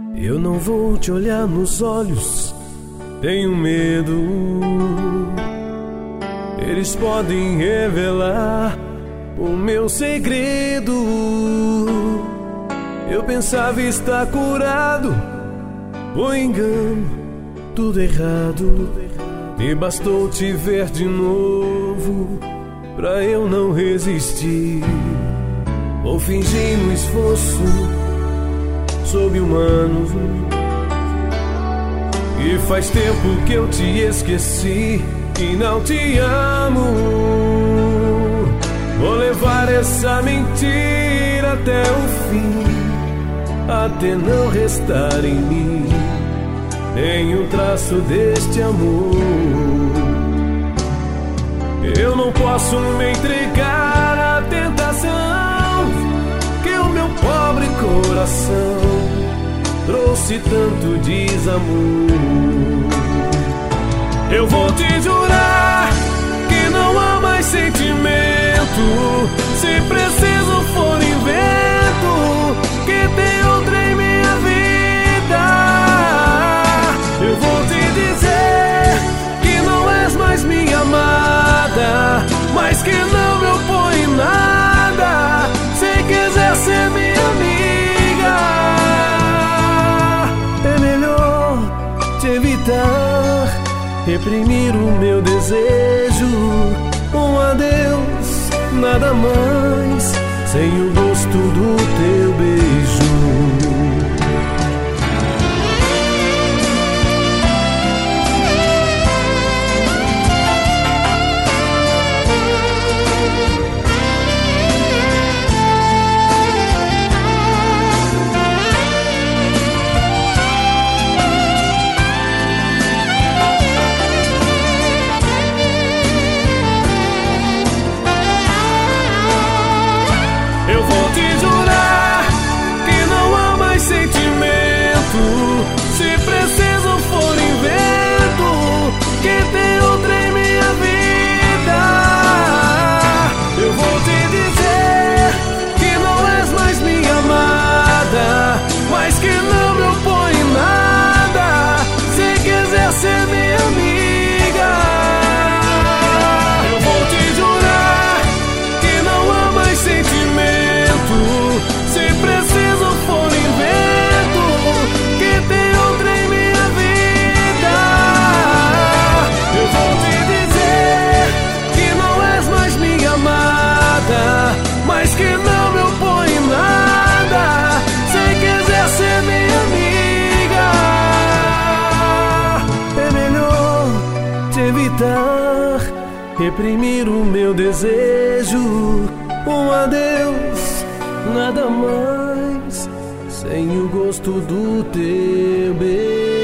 Eu não vou te olhar nos olhos, tenho medo. Eles podem revelar o meu segredo. Eu pensava estar curado, foi engano, tudo errado. E bastou te ver de novo pra eu não resistir. Vou fingir um esforço sobre-humano. E faz tempo que eu te esqueci e não te amo. Vou levar essa mentira até o fim, até não restar em mim nenhum traço deste amor. Eu não posso me entregar à tentação que o meu pobre coração trouxe tanto desamor. Eu vou te jurar que não há mais sentimento. Se preciso for invento que tem outra em minha vida. Eu vou te dizer que não és mais minha amada, mas que não me opõe em nada. Se quiser ser minha amiga, é melhor te evitar, reprimir o meu desejo. Um adeus, nada mais, sem o gosto do teu beijo. Eu vou te jurar que não há mais sentimento. Se preciso for invento que tem outra em minha vida. Eu vou te dizer que não és mais minha amada, mas que não me opõe em nada. Se quiser ser minha amiga, eu vou te jurar que não há mais sentimento. Se preciso for invento que tem outra em minha vida. Eu vou te dizer que não és mais minha amada, mas que não me opõe em nada. Se quiser ser minha amiga, é melhor te evitar, reprimir o meu desejo. Um adeus, nada mais, sem o gosto do teu beijo.